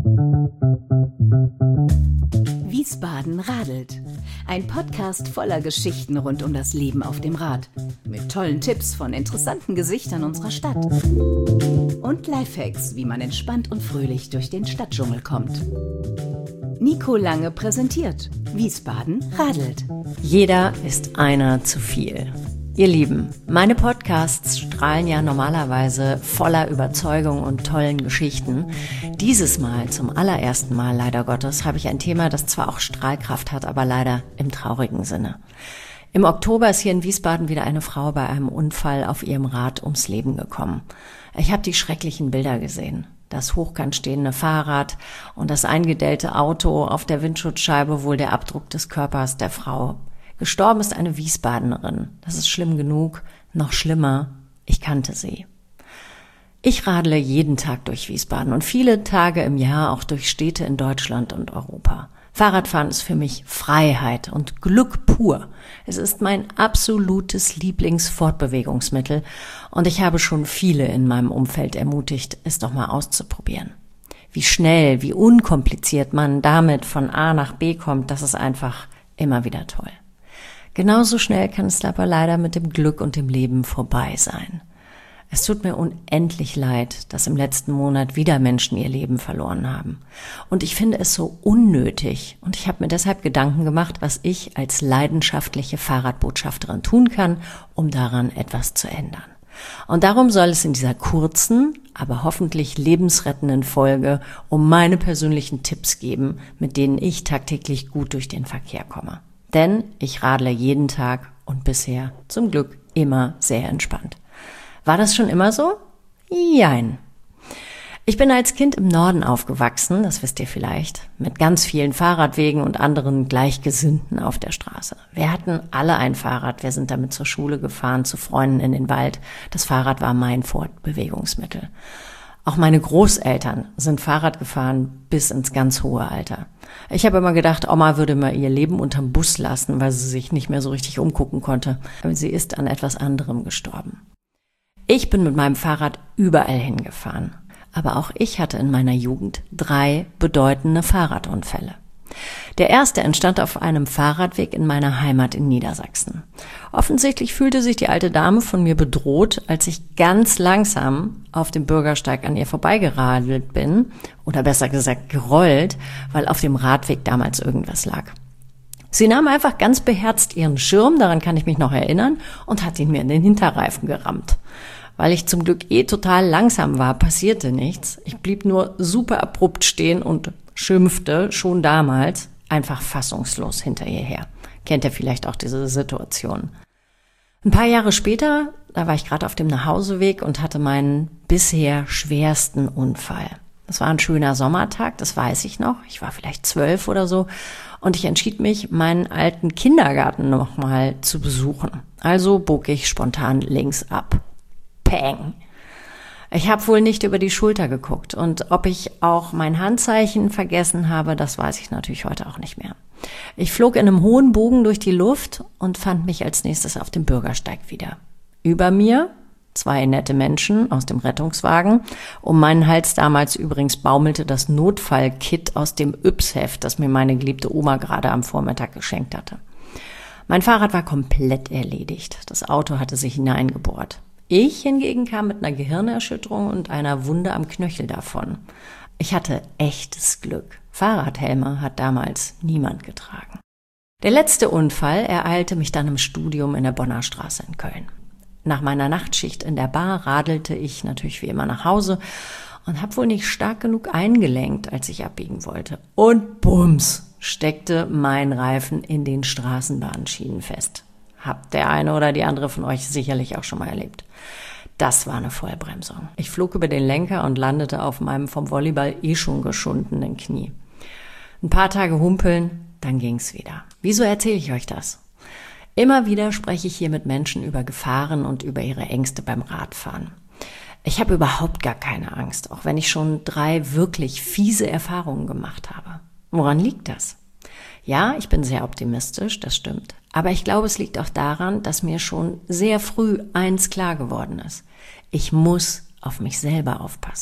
Wiesbaden radelt. Ein Podcast voller Geschichten rund um das Leben auf dem Rad. Mit tollen Tipps von interessanten Gesichtern unserer Stadt. Und Lifehacks, wie man entspannt und fröhlich durch den Stadtdschungel kommt. Nico Lange präsentiert Wiesbaden radelt. Jeder ist einer zu viel. Ihr Lieben, meine Podcasts strahlen ja normalerweise voller Überzeugung und tollen Geschichten. Dieses Mal, zum allerersten Mal leider Gottes, habe ich ein Thema, das zwar auch Strahlkraft hat, aber leider im traurigen Sinne. Im Oktober ist hier in Wiesbaden wieder eine Frau bei einem Unfall auf ihrem Rad ums Leben gekommen. Ich habe die schrecklichen Bilder gesehen. Das hochkant stehende Fahrrad und das eingedellte Auto, auf der Windschutzscheibe wohl der Abdruck des Körpers der Frau. Gestorben ist eine Wiesbadenerin. Das ist schlimm genug. Noch schlimmer, ich kannte sie. Ich radle jeden Tag durch Wiesbaden und viele Tage im Jahr auch durch Städte in Deutschland und Europa. Fahrradfahren ist für mich Freiheit und Glück pur. Es ist mein absolutes Lieblingsfortbewegungsmittel und ich habe schon viele in meinem Umfeld ermutigt, es doch mal auszuprobieren. Wie schnell, wie unkompliziert man damit von A nach B kommt, das ist einfach immer wieder toll. Genauso schnell kann es aber leider mit dem Glück und dem Leben vorbei sein. Es tut mir unendlich leid, dass im letzten Monat wieder Menschen ihr Leben verloren haben. Und ich finde es so unnötig. Und ich habe mir deshalb Gedanken gemacht, was ich als leidenschaftliche Fahrradbotschafterin tun kann, um daran etwas zu ändern. Und darum soll es in dieser kurzen, aber hoffentlich lebensrettenden Folge um meine persönlichen Tipps geben, mit denen ich tagtäglich gut durch den Verkehr komme. Denn ich radle jeden Tag und bisher zum Glück immer sehr entspannt. War das schon immer so? Jein. Ich bin als Kind im Norden aufgewachsen, das wisst ihr vielleicht, mit ganz vielen Fahrradwegen und anderen Gleichgesinnten auf der Straße. Wir hatten alle ein Fahrrad, wir sind damit zur Schule gefahren, zu Freunden in den Wald. Das Fahrrad war mein Fortbewegungsmittel. Auch meine Großeltern sind Fahrrad gefahren bis ins ganz hohe Alter. Ich habe immer gedacht, Oma würde mal ihr Leben unterm Bus lassen, weil sie sich nicht mehr so richtig umgucken konnte. Aber sie ist an etwas anderem gestorben. Ich bin mit meinem Fahrrad überall hingefahren. Aber auch ich hatte in meiner Jugend 3 bedeutende Fahrradunfälle. Der erste entstand auf einem Fahrradweg in meiner Heimat in Niedersachsen. Offensichtlich fühlte sich die alte Dame von mir bedroht, als ich ganz langsam auf dem Bürgersteig an ihr vorbeigeradelt bin, oder besser gesagt gerollt, weil auf dem Radweg damals irgendwas lag. Sie nahm einfach ganz beherzt ihren Schirm, daran kann ich mich noch erinnern, und hat ihn mir in den Hinterreifen gerammt. Weil ich zum Glück total langsam war, passierte nichts. Ich blieb nur super abrupt stehen und schimpfte schon damals einfach fassungslos hinter ihr her. Kennt ihr vielleicht auch diese Situation? Ein paar Jahre später, da war ich gerade auf dem Nachhauseweg und hatte meinen bisher schwersten Unfall. Das war ein schöner Sommertag, das weiß ich noch. Ich war vielleicht 12 oder so und ich entschied mich, meinen alten Kindergarten nochmal zu besuchen. Also bog ich spontan links ab. Peng! Ich habe wohl nicht über die Schulter geguckt und ob ich auch mein Handzeichen vergessen habe, das weiß ich natürlich heute auch nicht mehr. Ich flog in einem hohen Bogen durch die Luft und fand mich als nächstes auf dem Bürgersteig wieder. Über mir 2 nette Menschen aus dem Rettungswagen. Um meinen Hals damals übrigens baumelte das Notfallkit aus dem Yps-Heft, das mir meine geliebte Oma gerade am Vormittag geschenkt hatte. Mein Fahrrad war komplett erledigt. Das Auto hatte sich hineingebohrt. Ich hingegen kam mit einer Gehirnerschütterung und einer Wunde am Knöchel davon. Ich hatte echtes Glück. Fahrradhelme hat damals niemand getragen. Der letzte Unfall ereilte mich dann im Studium in der Bonner Straße in Köln. Nach meiner Nachtschicht in der Bar radelte ich natürlich wie immer nach Hause und habe wohl nicht stark genug eingelenkt, als ich abbiegen wollte. Und bums, steckte mein Reifen in den Straßenbahnschienen fest. Habt der eine oder die andere von euch sicherlich auch schon mal erlebt. Das war eine Vollbremsung. Ich flog über den Lenker und landete auf meinem vom Volleyball schon geschundenen Knie. Ein paar Tage humpeln, dann ging's wieder. Wieso erzähle ich euch das? Immer wieder spreche ich hier mit Menschen über Gefahren und über ihre Ängste beim Radfahren. Ich habe überhaupt gar keine Angst, auch wenn ich schon 3 wirklich fiese Erfahrungen gemacht habe. Woran liegt das? Ja, ich bin sehr optimistisch, das stimmt. Aber ich glaube, es liegt auch daran, dass mir schon sehr früh eins klar geworden ist. Ich muss auf mich selber aufpassen.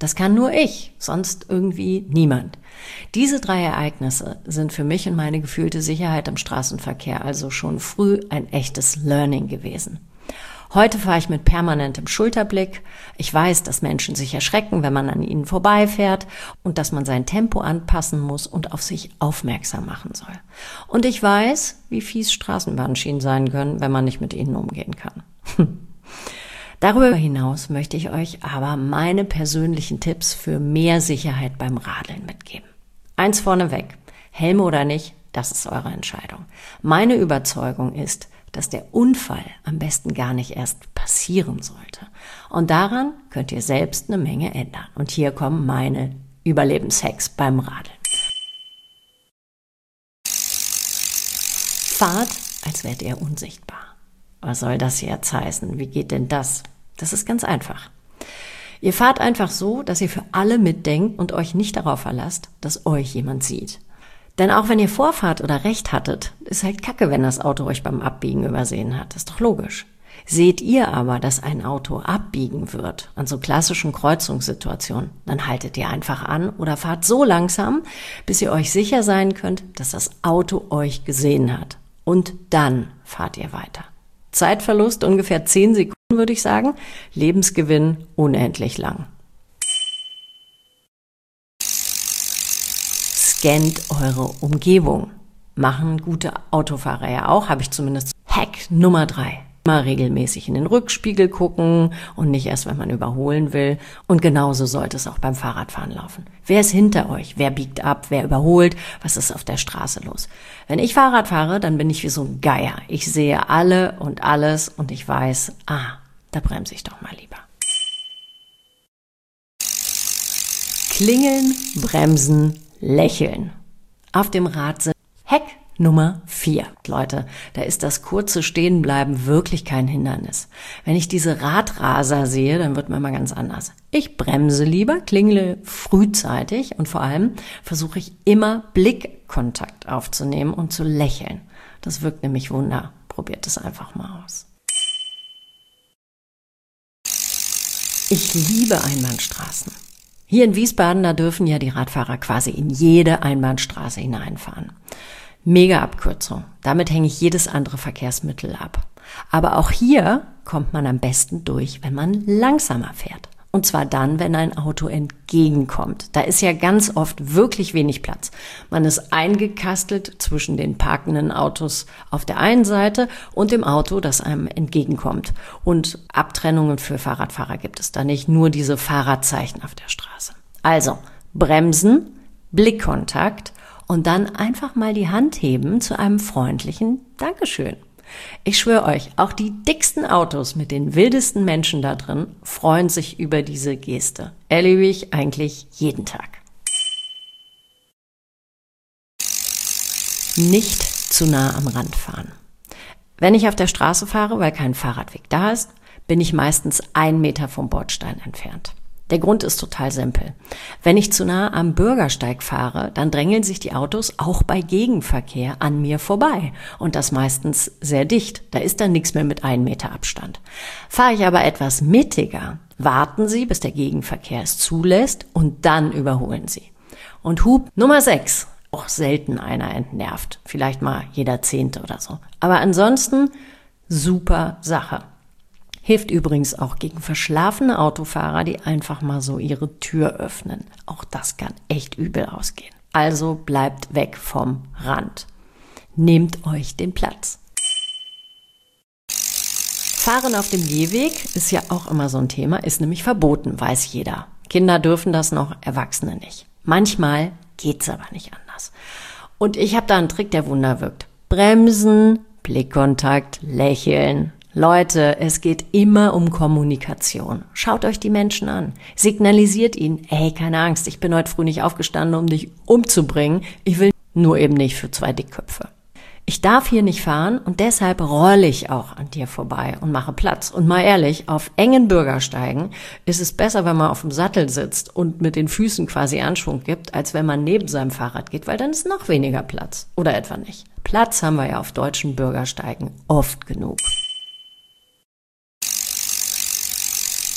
Das kann nur ich, sonst irgendwie niemand. Diese 3 Ereignisse sind für mich und meine gefühlte Sicherheit im Straßenverkehr also schon früh ein echtes Learning gewesen. Heute fahre ich mit permanentem Schulterblick. Ich weiß, dass Menschen sich erschrecken, wenn man an ihnen vorbeifährt und dass man sein Tempo anpassen muss und auf sich aufmerksam machen soll. Und ich weiß, wie fies Straßenbahnschienen sein können, wenn man nicht mit ihnen umgehen kann. Darüber hinaus möchte ich euch aber meine persönlichen Tipps für mehr Sicherheit beim Radeln mitgeben. Eins vorneweg, Helm oder nicht, das ist eure Entscheidung. Meine Überzeugung ist, dass der Unfall am besten gar nicht erst passieren sollte. Und daran könnt ihr selbst eine Menge ändern. Und hier kommen meine Überlebenshacks beim Radeln. Fahrt, als wärt ihr unsichtbar. Was soll das jetzt heißen? Wie geht denn das? Das ist ganz einfach. Ihr fahrt einfach so, dass ihr für alle mitdenkt und euch nicht darauf verlasst, dass euch jemand sieht. Denn auch wenn ihr Vorfahrt oder Recht hattet, ist halt Kacke, wenn das Auto euch beim Abbiegen übersehen hat. Das ist doch logisch. Seht ihr aber, dass ein Auto abbiegen wird, an so klassischen Kreuzungssituationen, dann haltet ihr einfach an oder fahrt so langsam, bis ihr euch sicher sein könnt, dass das Auto euch gesehen hat. Und dann fahrt ihr weiter. Zeitverlust ungefähr 10 Sekunden, würde ich sagen. Lebensgewinn unendlich lang. Scannt eure Umgebung. Machen gute Autofahrer ja auch, habe ich zumindest. Hack Nummer 3. Immer regelmäßig in den Rückspiegel gucken und nicht erst, wenn man überholen will. Und genauso sollte es auch beim Fahrradfahren laufen. Wer ist hinter euch? Wer biegt ab? Wer überholt? Was ist auf der Straße los? Wenn ich Fahrrad fahre, dann bin ich wie so ein Geier. Ich sehe alle und alles und ich weiß, da bremse ich doch mal lieber. Klingeln, bremsen, lächeln. Auf dem Rad sind Hack Nummer 4. Leute, da ist das kurze Stehenbleiben wirklich kein Hindernis. Wenn ich diese Radraser sehe, dann wird mir mal ganz anders. Ich bremse lieber, klingle frühzeitig und vor allem versuche ich immer Blickkontakt aufzunehmen und zu lächeln. Das wirkt nämlich Wunder. Probiert es einfach mal aus. Ich liebe Einbahnstraßen. Hier in Wiesbaden, da dürfen ja die Radfahrer quasi in jede Einbahnstraße hineinfahren. Mega Abkürzung. Damit hänge ich jedes andere Verkehrsmittel ab. Aber auch hier kommt man am besten durch, wenn man langsamer fährt. Und zwar dann, wenn ein Auto entgegenkommt. Da ist ja ganz oft wirklich wenig Platz. Man ist eingekastelt zwischen den parkenden Autos auf der einen Seite und dem Auto, das einem entgegenkommt. Und Abtrennungen für Fahrradfahrer gibt es da nicht, nur diese Fahrradzeichen auf der Straße. Also bremsen, Blickkontakt und dann einfach mal die Hand heben zu einem freundlichen Dankeschön. Ich schwöre euch, auch die dicksten Autos mit den wildesten Menschen da drin freuen sich über diese Geste. Erlebe ich eigentlich jeden Tag. Nicht zu nah am Rand fahren. Wenn ich auf der Straße fahre, weil kein Fahrradweg da ist, bin ich meistens 1 Meter vom Bordstein entfernt. Der Grund ist total simpel. Wenn ich zu nah am Bürgersteig fahre, dann drängeln sich die Autos auch bei Gegenverkehr an mir vorbei. Und das meistens sehr dicht. Da ist dann nichts mehr mit 1 Meter Abstand. Fahre ich aber etwas mittiger, warten Sie, bis der Gegenverkehr es zulässt und dann überholen Sie. Und Hub Nummer 6. Auch selten einer entnervt. Vielleicht mal jeder 10. oder so. Aber ansonsten super Sache. Hilft übrigens auch gegen verschlafene Autofahrer, die einfach mal so ihre Tür öffnen. Auch das kann echt übel ausgehen. Also bleibt weg vom Rand. Nehmt euch den Platz. Fahren auf dem Gehweg ist ja auch immer so ein Thema, ist nämlich verboten, weiß jeder. Kinder dürfen das noch, Erwachsene nicht. Manchmal geht's aber nicht anders. Und ich habe da einen Trick, der Wunder wirkt. Bremsen, Blickkontakt, lächeln. Leute, es geht immer um Kommunikation. Schaut euch die Menschen an. Signalisiert ihnen, ey, keine Angst, ich bin heute früh nicht aufgestanden, um dich umzubringen. Ich will nur eben nicht für 2 Dickköpfe. Ich darf hier nicht fahren und deshalb rolle ich auch an dir vorbei und mache Platz. Und mal ehrlich, auf engen Bürgersteigen ist es besser, wenn man auf dem Sattel sitzt und mit den Füßen quasi Anschwung gibt, als wenn man neben seinem Fahrrad geht, weil dann ist noch weniger Platz. Oder etwa nicht. Platz haben wir ja auf deutschen Bürgersteigen oft genug.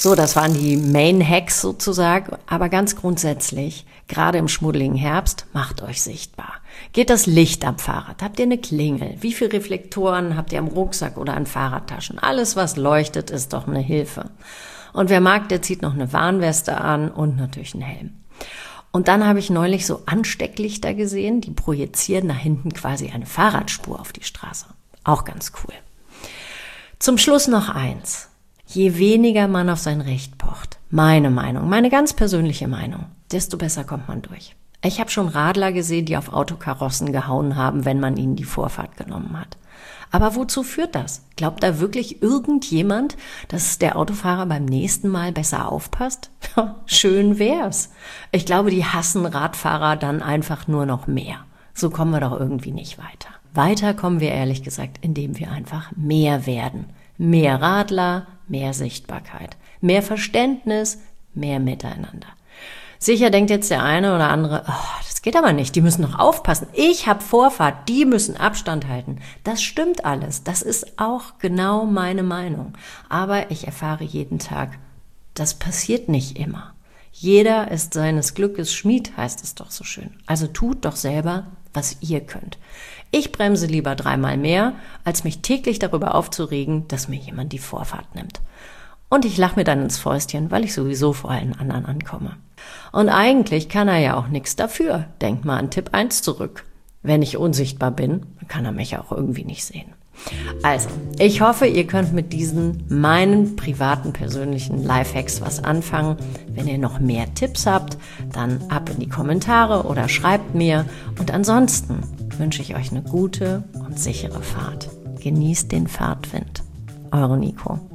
So, das waren die Main Hacks sozusagen, aber ganz grundsätzlich, gerade im schmuddeligen Herbst, macht euch sichtbar. Geht das Licht am Fahrrad? Habt ihr eine Klingel? Wie viele Reflektoren habt ihr am Rucksack oder an Fahrradtaschen? Alles, was leuchtet, ist doch eine Hilfe. Und wer mag, der zieht noch eine Warnweste an und natürlich einen Helm. Und dann habe ich neulich so Anstecklichter gesehen, die projizieren nach hinten quasi eine Fahrradspur auf die Straße. Auch ganz cool. Zum Schluss noch eins. Je weniger man auf sein Recht pocht, meine Meinung, meine ganz persönliche Meinung, desto besser kommt man durch. Ich habe schon Radler gesehen, die auf Autokarossen gehauen haben, wenn man ihnen die Vorfahrt genommen hat. Aber wozu führt das? Glaubt da wirklich irgendjemand, dass der Autofahrer beim nächsten Mal besser aufpasst? Schön wär's. Ich glaube, die hassen Radfahrer dann einfach nur noch mehr. So kommen wir doch irgendwie nicht weiter. Weiter kommen wir ehrlich gesagt, indem wir einfach mehr werden. Mehr Radler, mehr Sichtbarkeit, mehr Verständnis, mehr Miteinander. Sicher denkt jetzt der eine oder andere, das geht aber nicht, die müssen noch aufpassen. Ich habe Vorfahrt, die müssen Abstand halten. Das stimmt alles, das ist auch genau meine Meinung. Aber ich erfahre jeden Tag, das passiert nicht immer. Jeder ist seines Glückes Schmied, heißt es doch so schön. Also tut doch selber, was ihr könnt. Ich bremse lieber 3-mal mehr, als mich täglich darüber aufzuregen, dass mir jemand die Vorfahrt nimmt. Und ich lache mir dann ins Fäustchen, weil ich sowieso vor allen anderen ankomme. Und eigentlich kann er ja auch nichts dafür. Denkt mal an Tipp 1 zurück. Wenn ich unsichtbar bin, dann kann er mich auch irgendwie nicht sehen. Also, ich hoffe, ihr könnt mit diesen meinen privaten, persönlichen Lifehacks was anfangen. Wenn ihr noch mehr Tipps habt, dann ab in die Kommentare oder schreibt mir. Und ansonsten wünsche ich euch eine gute und sichere Fahrt. Genießt den Fahrtwind. Eure Nico.